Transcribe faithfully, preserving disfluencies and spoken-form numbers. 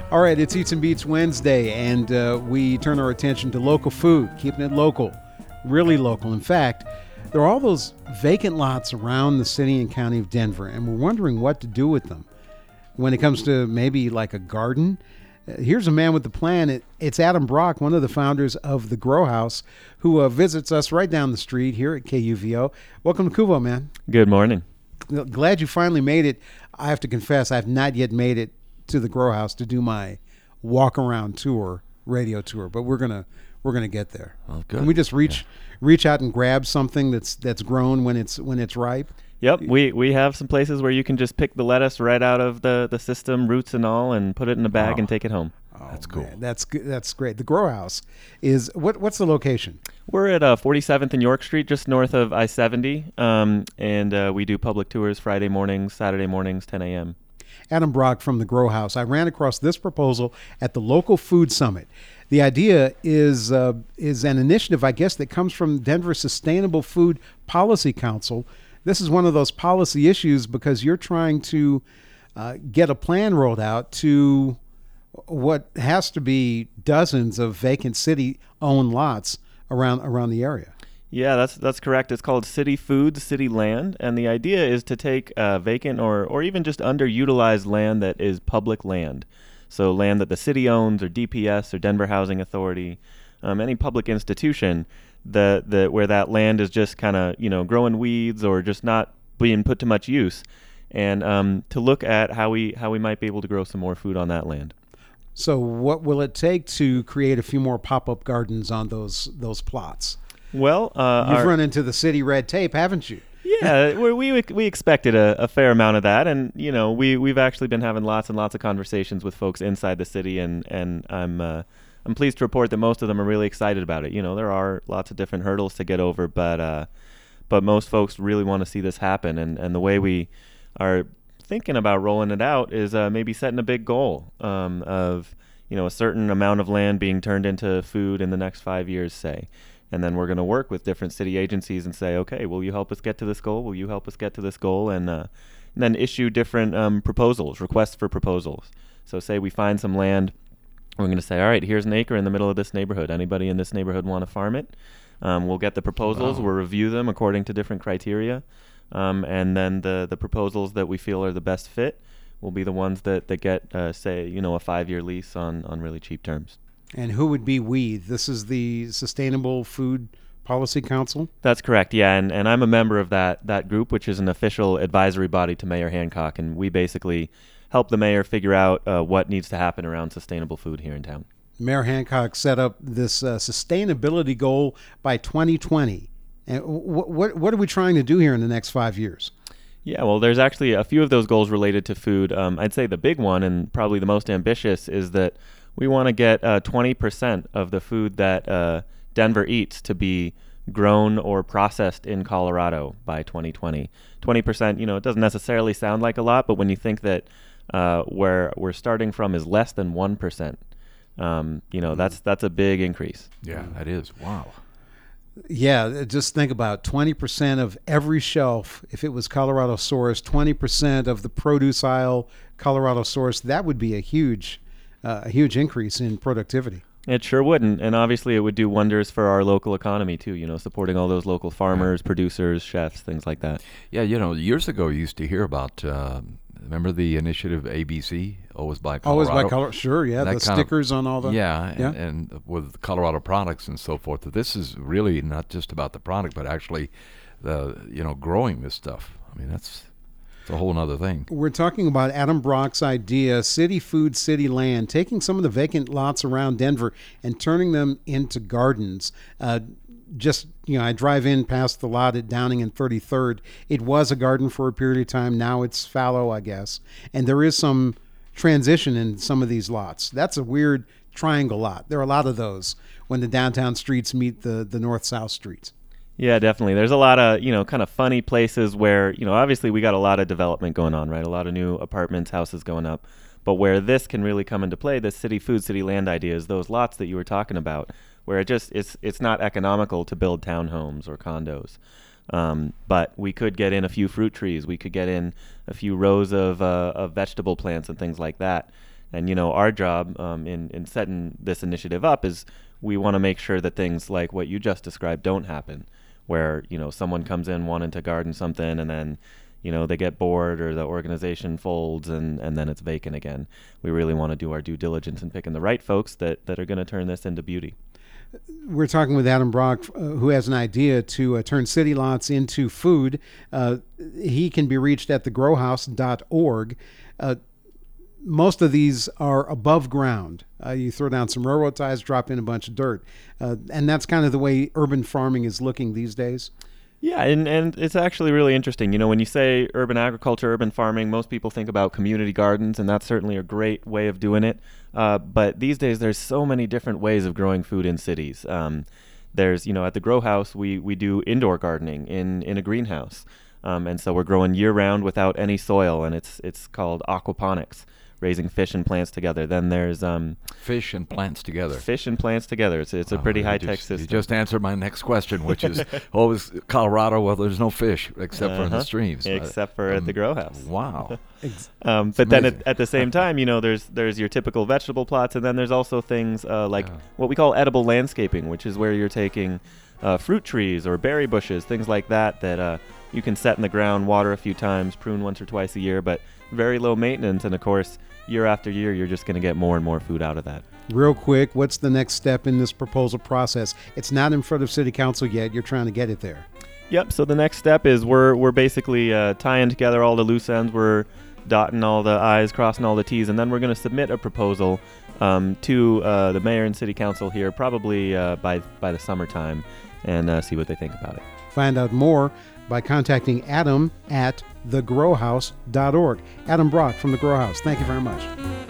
All right, it's Eats and Beats Wednesday, and uh, we turn our attention to local food, keeping it local, really local. In fact, there are all those vacant lots around the city and county of Denver, and we're wondering what to do with them. When it comes to maybe like a garden, uh, here's a man with the plan. It, it's Adam Brock, one of the founders of the Grow House, who uh, visits us right down the street here at K U V O. Welcome to Kuvo, man. Good morning. Glad you finally made it. I have to confess, I've not yet made it to the Grow House to do my walk around tour, radio tour, but we're gonna we're gonna get there. Oh, good. Can we just reach yeah. reach out and grab something that's that's grown when it's when it's ripe? Yep, we we have some places where you can just pick the lettuce right out of the, the system, roots and all, and put it in a bag Oh. and take it home. Oh, That's cool. man, that's good. That's great. The Grow House is what? What's the location? We're at uh, forty-seventh and York Street, just north of I seventy, um, and uh, we do public tours Friday mornings, Saturday mornings, ten a.m. Adam Brock from the Grow House. I ran across this proposal at the local food summit. The idea is uh, is an initiative, I guess, that comes from Denver Sustainable Food Policy Council. This is one of those policy issues because you're trying to uh, get a plan rolled out to what has to be dozens of vacant city-owned lots around around the area. Yeah, that's that's correct. It's called City Foods, City Land, and the idea is to take uh, vacant or or even just underutilized land that is public land. So land that the city owns, or D P S, or Denver Housing Authority, um, any public institution that that where that land is just kind of you know growing weeds or just not being put to much use, and um, to look at how we how we might be able to grow some more food on that land. So, what will it take to create a few more pop-up gardens on those those plots? Well, uh, You've our, run into the city red tape, haven't you? yeah, we we we expected a, a fair amount of that, and you know we we've actually been having lots and lots of conversations with folks inside the city, and and I'm uh, I'm pleased to report that most of them are really excited about it. You know, there are lots of different hurdles to get over, but uh, but most folks really want to see this happen, and and the way we are thinking about rolling it out is uh, maybe setting a big goal um, of you know a certain amount of land being turned into food in the next five years, say. And then we're going to work with different city agencies and say, okay, will you help us get to this goal? Will you help us get to this goal? And, uh, and then issue different um, proposals, requests for proposals. So say we find some land, we're going to say, all right, here's an acre in the middle of this neighborhood. Anybody in this neighborhood want to farm it? Um, we'll get the proposals. Wow. We'll review them according to different criteria. Um, and then the, the proposals that we feel are the best fit will be the ones that, that get, uh, say, you know, a five-year lease on, on really cheap terms. And who would be we? This is the Sustainable Food Policy Council? That's correct, yeah, and, and I'm a member of that that group, which is an official advisory body to Mayor Hancock, and we basically help the mayor figure out uh, what needs to happen around sustainable food here in town. Mayor Hancock set up this uh, sustainability goal by twenty twenty. And what, what, what are we trying to do here in the next five years? Yeah, well, there's actually a few of those goals related to food. Um, I'd say the big one, and probably the most ambitious, is that we want to get uh, twenty percent of the food that uh, Denver eats to be grown or processed in Colorado by twenty twenty. twenty percent, you know, it doesn't necessarily sound like a lot, but when you think that uh, where we're starting from is less than one percent, um, you know, that's that's a big increase. Yeah, that is. Wow. Yeah, just think about twenty percent of every shelf, if it was Colorado sourced, twenty percent of the produce aisle Colorado sourced, that would be a huge Uh, a huge increase in productivity. It sure would, and, and obviously it would do wonders for our local economy too, you know, supporting all those local farmers, producers, chefs, things like that. Yeah, you know, years ago you used to hear about, uh, remember the initiative A B C, Always by Colorado? Always by Colorado, sure, yeah, That the kind of- stickers on all the... Yeah, Yeah. and, and with Colorado products and so forth. This is really not just about the product, but actually, the you know, growing this stuff. I mean, that's... It's a whole nother thing. We're talking about Adam Brock's idea, City Food, City Land, taking some of the vacant lots around Denver and turning them into gardens. Uh, just, you know, I drive in past the lot at Downing and thirty-third. It was a garden for a period of time. Now it's fallow, I guess. And there is some transition in some of these lots. That's a weird triangle lot. There are a lot of those when the downtown streets meet the, the north-south streets. Yeah, definitely. There's a lot of, you know, kind of funny places where, you know, obviously we got a lot of development going on, right? A lot of new apartments, houses going up. But where this can really come into play, this city food, city land idea, is those lots that you were talking about, where it just, it's, it's not economical to build townhomes or condos. Um, but we could get in a few fruit trees. We could get in a few rows of, uh, of vegetable plants and things like that. And, you know, our job um, in, in setting this initiative up is we want to make sure that things like what you just described don't happen, where, you know, someone comes in wanting to garden something and then, you know, they get bored or the organization folds and, and then it's vacant again. We really want to do our due diligence in picking the right folks that, that are going to turn this into beauty. We're talking with Adam Brock, uh, who has an idea to uh, turn city lots into food. Uh, he can be reached at the grow house dot org. Uh, most of these are above ground. Uh, you throw down some railroad ties, drop in a bunch of dirt. Uh, and that's kind of the way urban farming is looking these days. Yeah, and, and it's actually really interesting. You know, when you say urban agriculture, urban farming, most people think about community gardens, and that's certainly a great way of doing it. Uh, but these days, there's so many different ways of growing food in cities. Um, there's, you know, at the Grow House, we, we do indoor gardening in, in a greenhouse. Um, and so we're growing year-round without any soil, and it's it's called aquaponics, raising fish and plants together. Then there's um, fish and plants together. Fish and plants together. It's it's a Wow, pretty you high tech just- system. You just answered my next question, which is, oh, is Colorado? Well, there's no fish except for in the Uh-huh. streams. but, Except for at the um, Grow House. Wow. Um, but then at, amazing. at the same time, you know, there's there's your typical vegetable plots, and then there's also things uh, like Yeah. what we call edible landscaping, which is where you're taking uh, fruit trees or berry bushes, things like that, that uh, you can set in the ground, water a few times, prune once or twice a year, but very low maintenance. And of course, year after year, you're just going to get more and more food out of that. Real quick, what's the next step in this proposal process? It's not in front of City Council yet. You're trying to get it there. Yep. So the next step is we're we're basically uh, tying together all the loose ends. We're dotting all the I's, crossing all the T's, and then we're going to submit a proposal um, to uh, the mayor and city council here, probably uh, by by the summertime, and uh, see what they think about it. Find out more by contacting Adam at the grow house dot org. Adam Brock from the Grow House. Thank you very much.